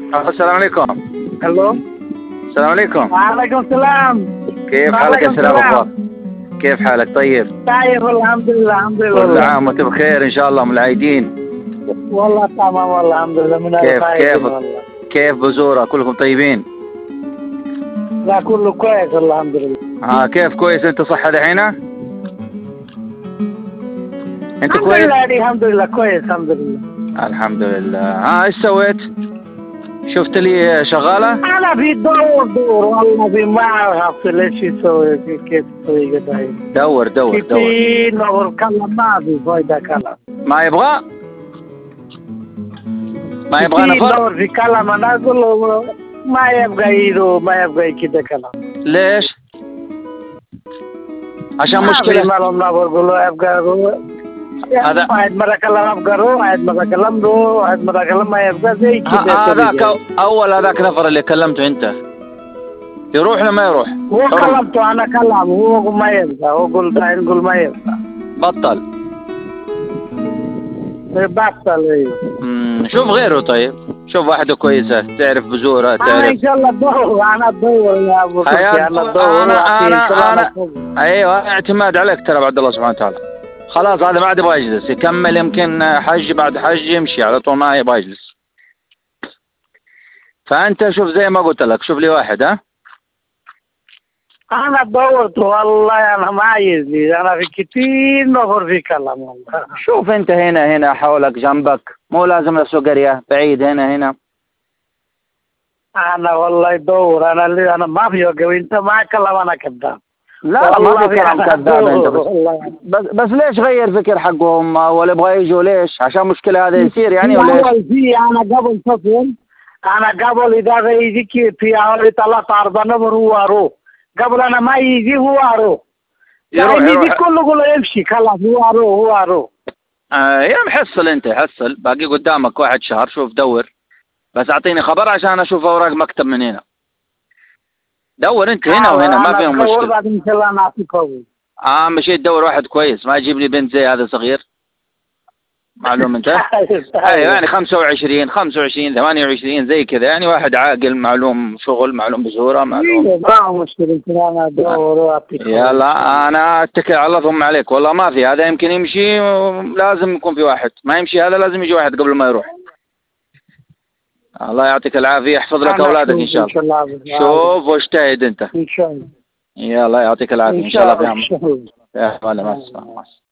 السلام عليكم. الو. السلام عليكم. وعليكم السلام. كيف حالك يا سلام أخبار؟ كيف حالك طيب؟ طيب الحمد لله الحمد لله. كل عام وانت بخير إن شاء الله من العايدين. والله تمام والله الحمد لله من كيف والله. كيف بزورة كلكم طيبين؟ لا كله كويس الحمد لله. كيف كويس أنت صحة دحين؟ أنت الحمد كويس؟ لله الحمد لله كويس الحمد لله. الحمد لله. إيش سويت؟ شفت لي شغالة؟ أنا في دور والله في ما أعرف ليش يسوي كيف يسوي كده. دور. كتير نور كلام ما في فايدة كلام. ما يبغى نفر؟ نور في كلام أنا أقول له ما يبغى يدو ما يبغى كده كلام. ليش؟ عشان مشكلة. ما لهم نور قولوا يبغى هذا واحد مرة كلام أبقى واحد مرة كلام واحد مرة كلام ما يبقى زي كده. هذاك هذاك نفر اللي كلمته أنت يروح ولا ما يروح؟ هو كلمته أنا كلام هو ما يبقى هو قول ما يبقى بطل. أيوه. شوف غيره طيب. شوف واحدة كويسة تعرف بزورة تعرف. أنا إن شاء الله أدور يا أبو تركي أنا أدور. أنا أيوه اعتماد عليك ترى بعد الله سبحانه وتعالى. خلاص هذا ما عاد يبغى يجلس يكمل يمكن حج بعد حج يمشي على طول ما يبغى يجلس. فأنت شوف زي ما قلت لك شوف لي واحد. أنا دورت والله أنا ما عايزني أنا في كتير نفر في كلام والله. شوف أنت هنا حولك جنبك مو لازم نفسه قرية بعيد هنا. أنا والله دور أنا ما في وقوي أنت ما كلام أنا كذاب. لا ما في كلام كذاب أنت بس ليش غير فكر حقهم ولا يبغى يجوا ليش؟ عشان مشكلة هذا يصير يعني ولا إيش؟ أنا قبل سفر أنا قبل إذا يجي في أول 3-4 نفر هو أروح قبل أنا ما يجي هو أروح. يجي كله يمشي خلاص هو أروح. يا محصل أنت حصل باقي قدامك 1 شهر شوف دور بس أعطيني خبر عشان أشوف أوراق مكتب من هنا. دور أنت هنا وهنا ما فيهم مشكلة. بعد إن شاء الله نعطيك مشيت تدور واحد كويس ما يجيب لي بنت زي هذا صغير. معلوم أنت؟ أيوة يعني 25 28 زي كذا يعني واحد عاقل معلوم شغل معلوم بزورة معلوم. ما مشكلة أنا أدور وأعطيك. يلا أنا أتكل على الله ثم عليك والله ما في هذا يمكن يمشي لازم يكون في واحد ما يمشي هذا لازم يجي واحد قبل ما يروح. الله يعطيك العافية يحفظ لك أولادك إن شاء الله. شوف واجتهد أنت. إن شاء الله. يلا يعطيك العافية إن شاء الله. يا الله مع السلامة.